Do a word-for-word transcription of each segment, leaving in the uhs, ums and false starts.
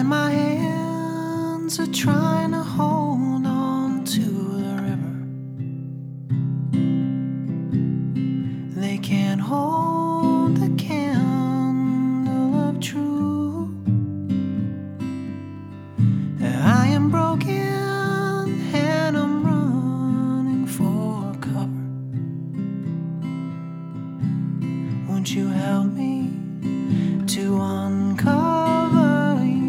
And my hands are trying to hold on to the river. They can't hold the candle of truth. I am broken and I'm running for cover. Won't you help me to uncover you?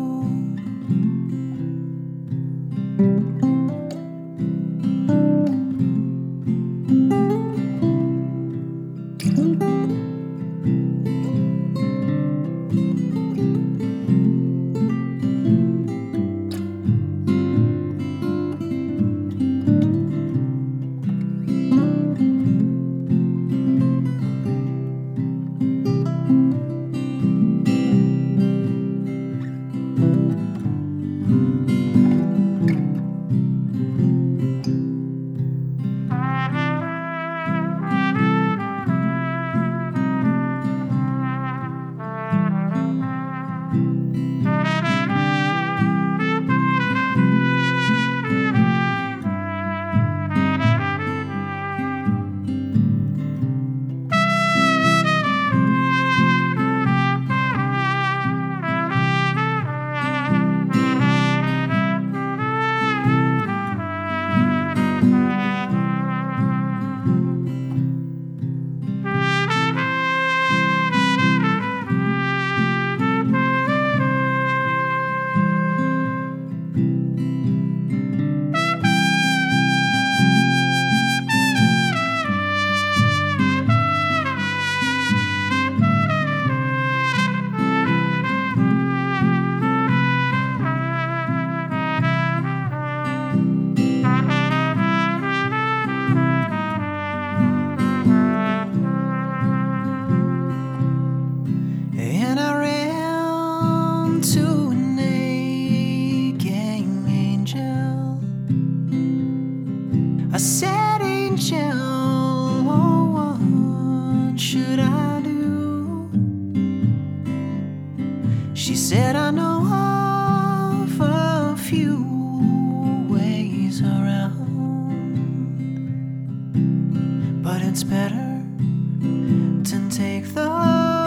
And I ran to an aching angel. I said, angel, oh, what should I do? She said, I know of a few ways around, but it's better to take the